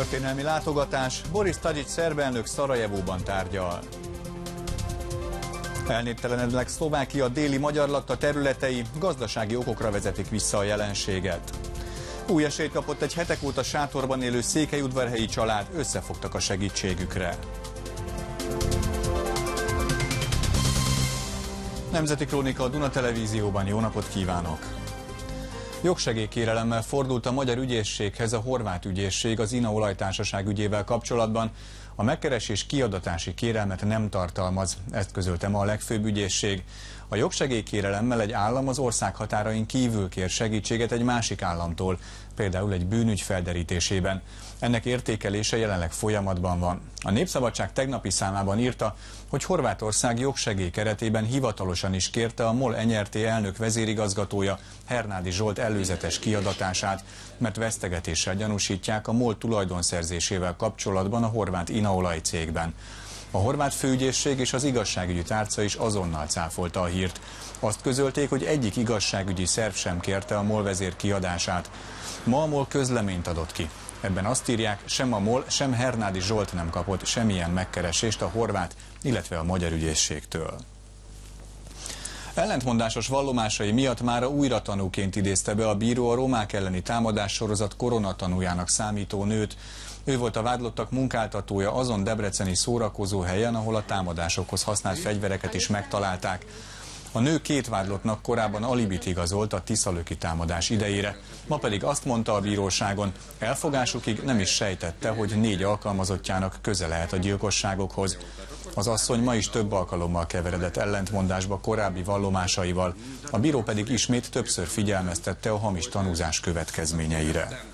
Történelmi látogatás, Boris Tadić szerb elnök Szarajevóban tárgyal. Elnéptelenednek Szlovákia déli magyar lakta területei, gazdasági okokra vezetik vissza a jelenséget. Új esélyt kapott egy hetek óta sátorban élő székelyudvarhelyi család, összefogtak a segítségükre. Nemzeti Krónika a Duna Televízióban, jó napot kívánok! Jogsegélykérelemmel fordult a magyar ügyészséghez a horvát ügyészség az INA olajtársaság ügyével kapcsolatban. A megkeresés kiadatási kérelmet nem tartalmaz, ezt közölte ma a legfőbb ügyészség. A jogsegélykérelemmel egy állam az ország határain kívül kér segítséget egy másik államtól, például egy bűnügy felderítésében. Ennek értékelése jelenleg folyamatban van. A Népszabadság tegnapi számában írta, hogy Horvátország jogsegély keretében hivatalosan is kérte a MOL NRT elnök vezérigazgatója, Hernádi Zsolt előzetes kiadatását, mert vesztegetéssel gyanúsítják a MOL tulajdonszerzésével kapcsolatban a horvát INA olajcégben. A horvát főügyészség és az igazságügyi tárca is azonnal cáfolta a hírt. Azt közölték, hogy egyik igazságügyi szerv sem kérte a MOL vezér kiadását. Ma a MOL közleményt adott ki. Ebben azt írják, sem a MOL, sem Hernádi Zsolt nem kapott semmilyen megkeresést a horvát, illetve a magyar ügyészségtől. Ellentmondásos vallomásai miatt mára újra tanúként idézte be a bíró a romák elleni támadássorozat koronatanújának számító nőt. Ő volt a vádlottak munkáltatója azon debreceni szórakozóhelyen, ahol a támadásokhoz használt fegyvereket is megtalálták. A nő két vádlottnak korábban alibit igazolt a tiszalöki támadás idejére, ma pedig azt mondta a bíróságon, elfogásukig nem is sejtette, hogy 4 alkalmazottjának köze lehet a gyilkosságokhoz. Az asszony ma is több alkalommal keveredett ellentmondásba korábbi vallomásaival, a bíró pedig ismét többször figyelmeztette a hamis tanúzás következményeire.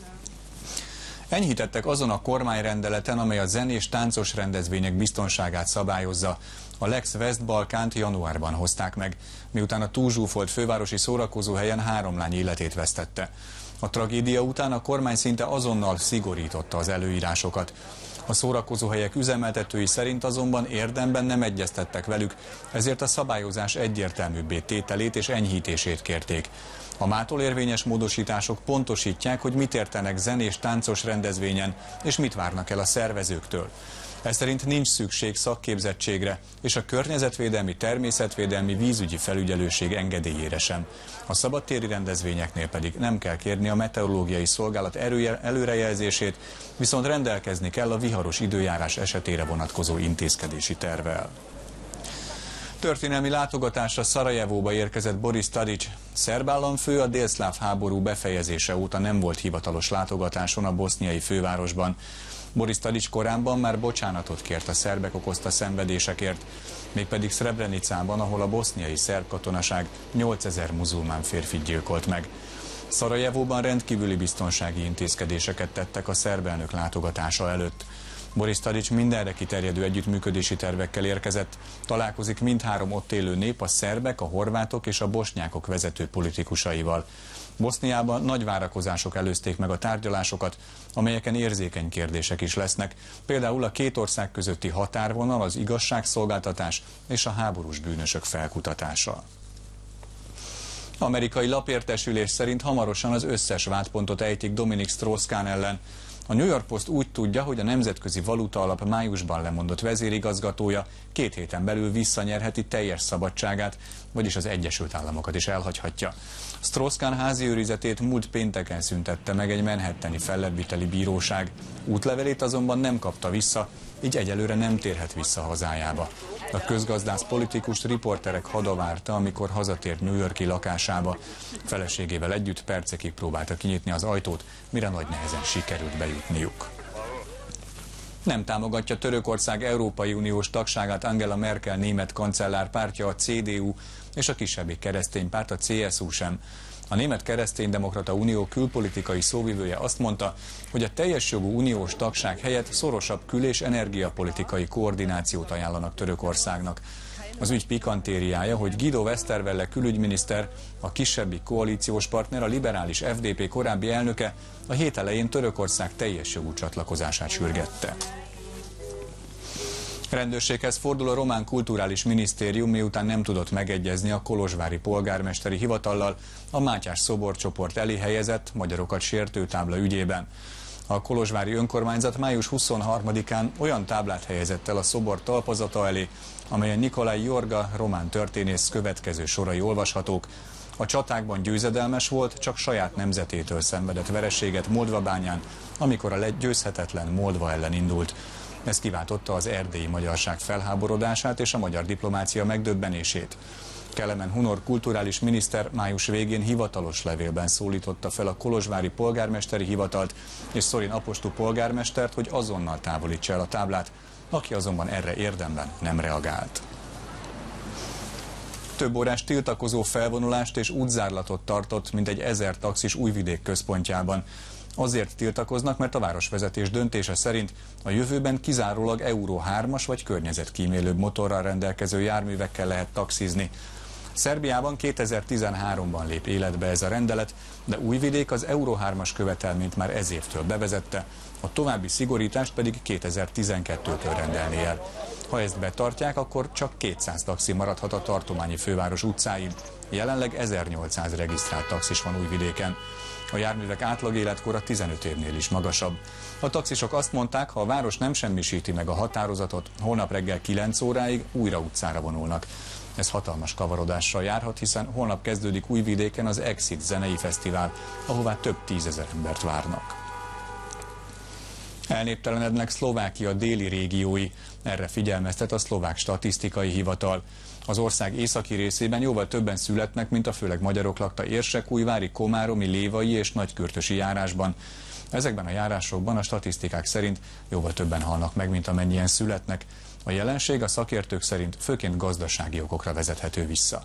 Enyhítettek azon a kormányrendeleten, amely a zenés táncos rendezvények biztonságát szabályozza. A Lex West-Balkánt januárban hozták meg, miután a túlzsúfolt fővárosi szórakozóhelyen 3 lány életét vesztette. A tragédia után a kormány szinte azonnal szigorította az előírásokat. A szórakozóhelyek üzemeltetői szerint azonban érdemben nem egyeztettek velük, ezért a szabályozás egyértelműbbé tételét és enyhítését kérték. A mától érvényes módosítások pontosítják, hogy mit értenek zenés táncos rendezvényen, és mit várnak el a szervezőktől. Ez szerint nincs szükség szakképzettségre, és a környezetvédelmi, természetvédelmi, vízügyi felügyelőség engedélyére sem. A szabadtéri rendezvényeknél pedig nem kell kérni a meteorológiai szolgálat előrejelzését, viszont rendelkezni kell a viharos időjárás esetére vonatkozó intézkedési tervvel. Történelmi látogatásra Szarajevóba érkezett Boris Tadić. Szerb államfő a délszláv háború befejezése óta nem volt hivatalos látogatáson a boszniai fővárosban. Boris Tadić korábban már bocsánatot kért a szerbek okozta szenvedésekért, mégpedig Srebrenicában, ahol a boszniai szerb katonaság 8000 muzulmán férfit gyilkolt meg. Szarajevóban rendkívüli biztonsági intézkedéseket tettek a szerb elnök látogatása előtt. Boris Tadić mindenre kiterjedő együttműködési tervekkel érkezett, találkozik mindhárom ott élő nép, a szerbek, a horvátok és a bosnyákok vezető politikusaival. Boszniában nagy várakozások előzték meg a tárgyalásokat, amelyeken érzékeny kérdések is lesznek, például a két ország közötti határvonal, az igazságszolgáltatás és a háborús bűnösök felkutatása. Amerikai lapértesülés szerint hamarosan az összes vádpontot ejtik Dominic Strauss-Kahn ellen. A New York Post úgy tudja, hogy a Nemzetközi Valutaalap májusban lemondott vezérigazgatója 2 héten belül visszanyerheti teljes szabadságát, vagyis az Egyesült Államokat is elhagyhatja. Strauss-Kahn házi őrizetét múlt pénteken szüntette meg egy manhattani fellebbviteli bíróság. Útlevelét azonban nem kapta vissza, így egyelőre nem térhet vissza hazájába. A közgazdász politikust riporterek hada várta, amikor hazatért New York-i lakásába. Feleségével együtt percekig próbálta kinyitni az ajtót, mire nagy nehezen sikerült bejutniuk. Nem támogatja Törökország Európai Uniós tagságát Angela Merkel német kancellár pártja, a CDU, és a kisebbik keresztény párt, a CSU sem. A Német Kereszténydemokrata Unió külpolitikai szóvivője azt mondta, hogy a teljes jogú uniós tagság helyett szorosabb kül- és energiapolitikai koordinációt ajánlanak Törökországnak. Az ügy pikantériája, hogy Guido Westerwelle külügyminiszter, a kisebbik koalíciós partner, a liberális FDP korábbi elnöke a hét elején Törökország teljes jogú csatlakozását sürgette. Rendőrséghez fordul a román kulturális minisztérium, miután nem tudott megegyezni a kolozsvári polgármesteri hivatallal a Mátyás szoborcsoport elé helyezett, magyarokat sértő tábla ügyében. A kolozsvári önkormányzat május 23-án olyan táblát helyezett el a szobor talpazata elé, amelyen Nikolaj Jorga román történész következő sorai olvashatók. A csatákban győzedelmes volt, csak saját nemzetétől szenvedett vereséget Moldvabányán, amikor a győzhetetlen Moldva ellen indult. Ez kiváltotta az erdélyi magyarság felháborodását és a magyar diplomácia megdöbbenését. Kelemen Hunor kulturális miniszter május végén hivatalos levélben szólította fel a kolozsvári polgármesteri hivatalt és Szorin Apostu polgármestert, hogy azonnal távolítsa el a táblát, aki azonban erre érdemben nem reagált. Több órás tiltakozó felvonulást és útzárlatot tartott mintegy 1000 taxis Újvidék központjában. Azért tiltakoznak, mert a városvezetés döntése szerint a jövőben kizárólag Euro 3-as vagy környezetkímélőbb motorral rendelkező járművekkel lehet taxizni. Szerbiában 2013-ban lép életbe ez a rendelet, de Újvidék az Euro 3-as követelményt már ez évtől bevezette, a további szigorítást pedig 2012-től rendelni el. Ha ezt betartják, akkor csak 200 taxi maradhat a tartományi főváros utcáin. Jelenleg 1800 regisztrált taxis van Újvidéken. A járművek átlag életkora 15 évnél is magasabb. A taxisok azt mondták, ha a város nem semmisíti meg a határozatot, holnap reggel 9 óráig újra utcára vonulnak. Ez hatalmas kavarodással járhat, hiszen holnap kezdődik Újvidéken az Exit zenei fesztivál, ahová több 10 000 embert várnak. Elnéptelenednek Szlovákia déli régiói, erre figyelmeztet a szlovák statisztikai hivatal. Az ország északi részében jóval többen születnek, mint a főleg magyarok lakta Érsekújvári, Komáromi, Lévai és Nagykürtösi járásban. Ezekben a járásokban a statisztikák szerint jóval többen halnak meg, mint amennyien születnek. A jelenség a szakértők szerint főként gazdasági okokra vezethető vissza.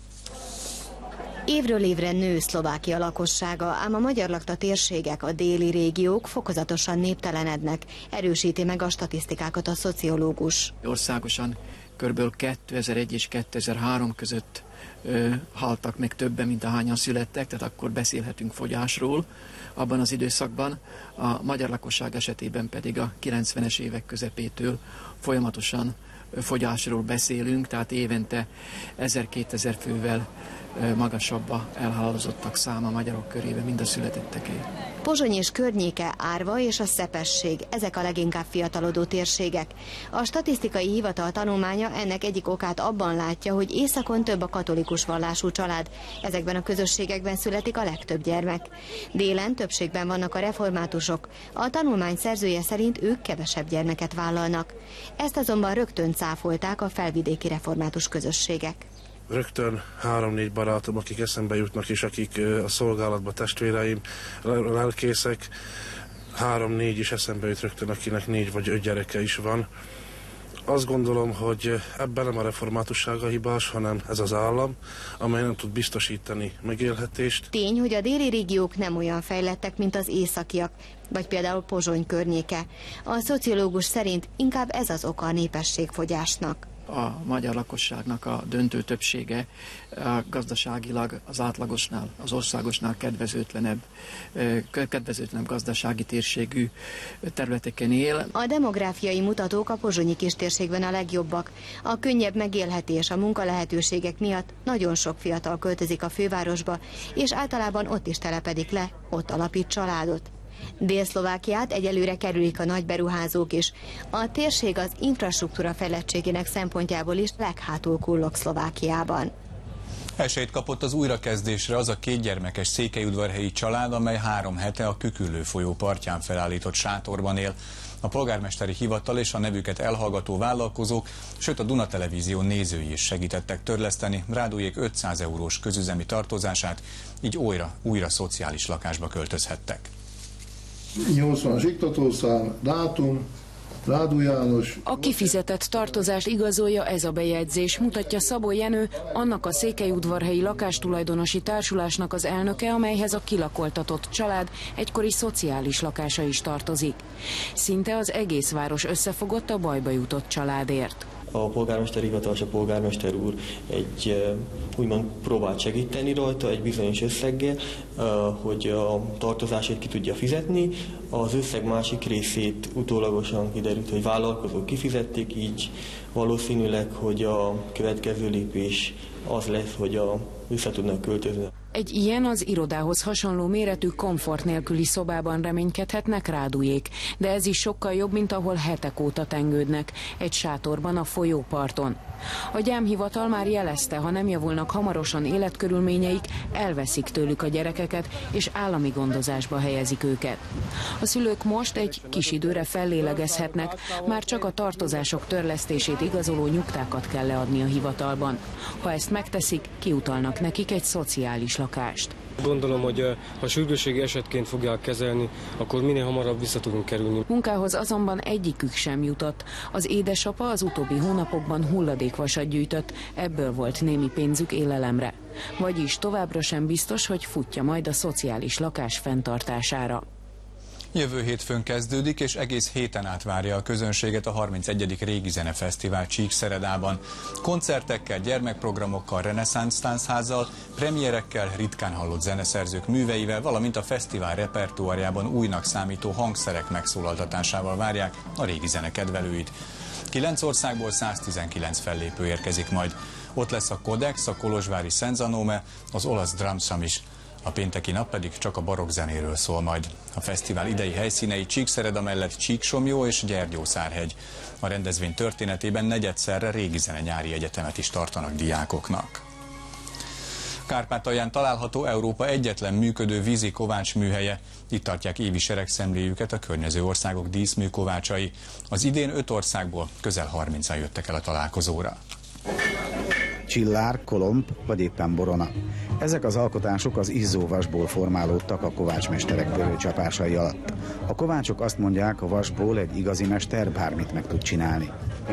Évről évre nő Szlovákia lakossága, ám a magyar lakta térségek, a déli régiók fokozatosan néptelenednek, erősíti meg a statisztikákat a szociológus. Országosan kb. 2001 és 2003 között haltak meg többen, mint ahányan születtek, tehát akkor beszélhetünk fogyásról abban az időszakban. A magyar lakosság esetében pedig a 90-es évek közepétől folyamatosan fogyásról beszélünk, tehát évente 1000-2000 fővel magasabb a elhalálozottak száma magyarok körében, mind a születetteké. Pozsony és környéke, Árva és a Szepesség, ezek a leginkább fiatalodó térségek. A statisztikai hivatal tanulmánya ennek egyik okát abban látja, hogy északon több a katolikus vallású család. Ezekben a közösségekben születik a legtöbb gyermek. Délen többségben vannak a reformátusok. A tanulmány szerzője szerint ők kevesebb gyermeket vállalnak. Ezt azonban rögtön cáfolták a felvidéki református közösségek. Rögtön 3-4 barátom, akik eszembe jutnak, és akik a szolgálatban testvéreim, lelkészek, 3-4 is eszembe jut rögtön, akinek 4 vagy 5 gyereke is van. Azt gondolom, hogy ebben nem a reformátusság a hibás, hanem ez az állam, amely nem tud biztosítani megélhetést. Tény, hogy a déli régiók nem olyan fejlettek, mint az északiak, vagy például Pozsony környéke. A szociológus szerint inkább ez az oka a népességfogyásnak. A magyar lakosságnak a döntő többsége gazdaságilag az átlagosnál, az országosnál kedvezőtlenebb gazdasági térségű területeken él. A demográfiai mutatók a pozsonyi kistérségben a legjobbak. A könnyebb megélhetés, a munkalehetőségek miatt nagyon sok fiatal költözik a fővárosba, és általában ott is telepedik le, ott alapít családot. Dél-Szlovákiát egyelőre kerülik a nagy beruházók is. A térség az infrastruktúra fejlettségének szempontjából is leghátul kullog Szlovákiában. Esélyt kapott az újrakezdésre az a 2 gyermekes székelyudvarhelyi család, amely 3 hete a Küküllő folyó partján felállított sátorban él. A polgármesteri hivatal és a nevüket elhallgató vállalkozók, sőt a Duna Televízió nézői is segítettek törleszteni Rádójék 500 eurós közüzemi tartozását, így újra szociális lakásba költözhettek. 80-as iktatószám, dátum, Rádó János. A kifizetett tartozást igazolja ez a bejegyzés, mutatja Szabó Jenő, annak a székelyudvarhelyi lakástulajdonosi társulásnak az elnöke, amelyhez a kilakoltatott család egykori szociális lakása is tartozik. Szinte az egész város összefogott a bajba jutott családért. A polgármester hivatalos, a polgármester úr úgymond próbált segíteni rajta egy bizonyos összeggel, hogy a tartozását ki tudja fizetni. Az összeg másik részét utólagosan kiderült, hogy vállalkozók kifizették, így valószínűleg, hogy a következő lépés az lesz, hogy vissza tudnak költözni. Egy ilyen az irodához hasonló méretű komfort nélküli szobában reménykedhetnek Rádujék, de ez is sokkal jobb, mint ahol hetek óta tengődnek, egy sátorban a folyóparton. A gyámhivatal már jelezte, ha nem javulnak hamarosan életkörülményeik, elveszik tőlük a gyerekeket, és állami gondozásba helyezik őket. A szülők most egy kis időre fellélegezhetnek, már csak a tartozások törlesztését igazoló nyugtákat kell leadni a hivatalban. Ha ezt megteszik, kiutalnak nekik egy szociális lakást. Gondolom, hogy ha sürgősségi esetként fogják kezelni, akkor minél hamarabb vissza tudunk kerülni. Munkához azonban egyikük sem jutott. Az édesapa az utóbbi hónapokban hulladékvasat gyűjtött, ebből volt némi pénzük élelemre. Vagyis továbbra sem biztos, hogy futja majd a szociális lakás fenntartására. Jövő hétfőn kezdődik, és egész héten át várja a közönséget a 31. Régi Zenefesztivál Csíkszeredában. Koncertekkel, gyermekprogramokkal, reneszánsz táncházzal, premierekkel, ritkán hallott zeneszerzők műveivel, valamint a fesztivál repertoárjában újnak számító hangszerek megszólaltatásával várják a régi zene kedvelőit. 9 országból 119 fellépő érkezik majd. Ott lesz a Kodex, a kolozsvári Szenzanome, az olasz Dramszam is. A pénteki nap pedig csak a barokk zenéről szól majd. A fesztivál idei helyszínei Csíkszereda mellett Csíksomlyó és Gyergyószárhegy. A rendezvény történetében negyedszerre régi zene nyári egyetemet is tartanak diákoknak. Kárpátalján található Európa egyetlen működő vízi kovács műhelye. Itt tartják évi seregszemléjüket a környező országok díszműkovácsai. Az idén 5 országból közel 30-an jöttek el a találkozóra. Csillár, kolomb vagy éppen borona. Ezek az alkotások az izzó vasból formálódtak a kovácsmesterek pörőcsapásai alatt. A kovácsok azt mondják, a vasból egy igazi mester bármit meg tud csinálni.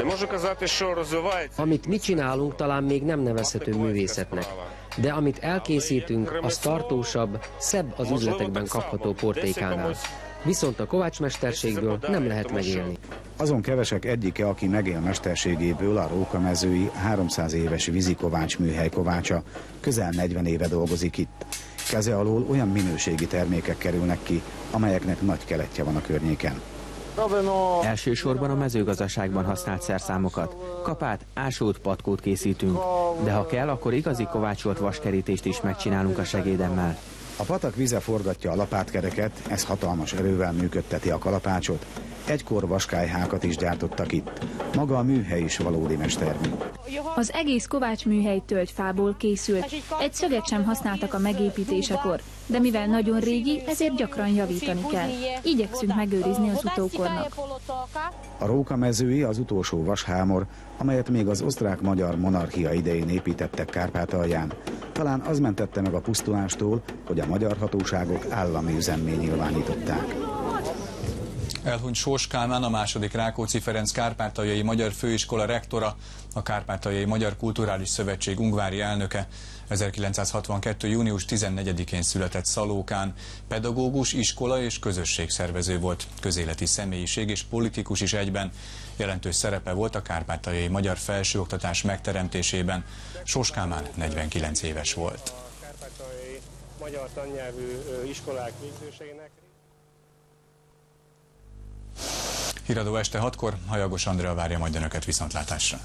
Amit mi csinálunk, talán még nem nevezhető művészetnek, de amit elkészítünk, az tartósabb, szebb az üzletekben kapható portékánál. Viszont a kovácsmesterségből nem lehet megélni. Azon kevesek egyike, aki megél mesterségéből, a Rókamezői 300 éves vízikovács műhely kovácsa. Közel 40 éve dolgozik itt. Keze alól olyan minőségi termékek kerülnek ki, amelyeknek nagy keletje van a környéken. Elsősorban a mezőgazdaságban használt szerszámokat, kapát, ásót, patkót készítünk, de ha kell, akkor igazi kovácsolt vaskerítést is megcsinálunk a segédemmel. A patak vize forgatja a lapátkereket, ez hatalmas erővel működteti a kalapácsot. Egykor vaskályhákat is gyártottak itt. Maga a műhely is valódi mestermű. Az egész kovácsműhely tölgyfából készült. Egy szöget sem használtak a megépítésekor, de mivel nagyon régi, ezért gyakran javítani kell. Igyekszünk megőrizni az utókornak. A Rókamezői az utolsó vashámor, amelyet még az osztrák-magyar monarchia idején építettek Kárpátalján. Talán az mentette meg a pusztulástól, hogy a magyar hatóságok állami üzemmé nyilvánították. Elhunyt Sós Kálmán, a II. Rákóczi Ferenc Kárpátaljai Magyar Főiskola rektora, a Kárpátaljai Magyar Kulturális Szövetség ungvári elnöke. 1962. június 14-én született Szalókán. Pedagógus, iskola és közösségszervező volt, közéleti személyiség és politikus is egyben. Jelentős szerepe volt a kárpátaljai magyar felsőoktatás megteremtésében. Sós Kálmán 49 éves volt. A kárpátaljai magyar tannyelvű iskolák végzőségének. Híradó este 6-kor, Hajagos Andrea várja majd önöket viszontlátásra.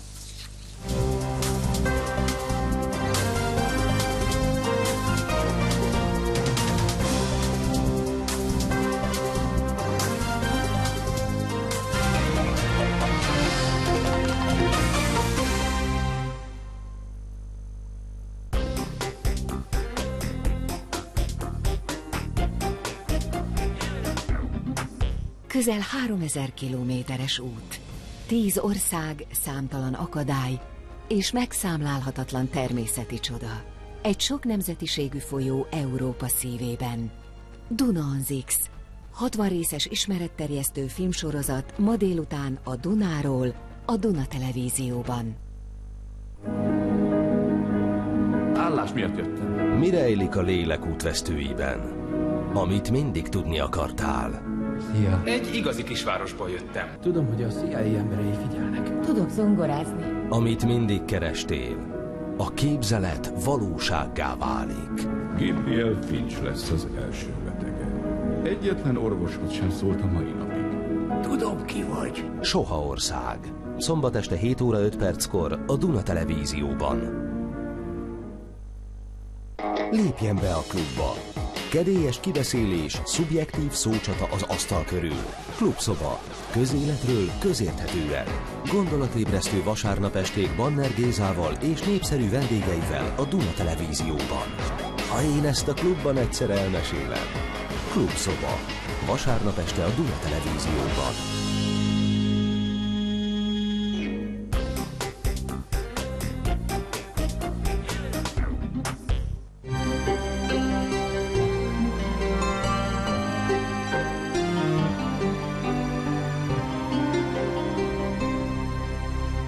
Közel 3000 kilométeres út, 10 ország, számtalan akadály és megszámlálhatatlan természeti csoda. Egy sok nemzetiségű folyó Európa szívében. Duna on Zix, 60 részes ismeretterjesztő filmsorozat ma délután a Dunáról, a Duna Televízióban. Állás miatt jöttem. Mi rejlik a lélek útvesztőiben? Amit mindig tudni akartál. Szia. Egy igazi kisvárosból jöttem. Tudom, hogy a CIA emberei figyelnek. Tudok zongorázni. Amit mindig kerestél. A képzelet valósággá válik. Gabriel Finch lesz az első betege. Egyetlen orvoshoz sem szólt a mai napig. Tudom, ki vagy. Soha ország. Szombat este 7 óra 5 perckor a Duna Televízióban. Lépjen be a klubba. Kedélyes kibeszélés, szubjektív szócsata az asztal körül. Klubszoba. Közéletről közérthetően. Gondolatébresztő vasárnap esték Banner Gézával és népszerű vendégeivel a Duna Televízióban. Ha én ezt a klubban egyszer elmesélem. Klubszoba. Vasárnap este a Duna Televízióban.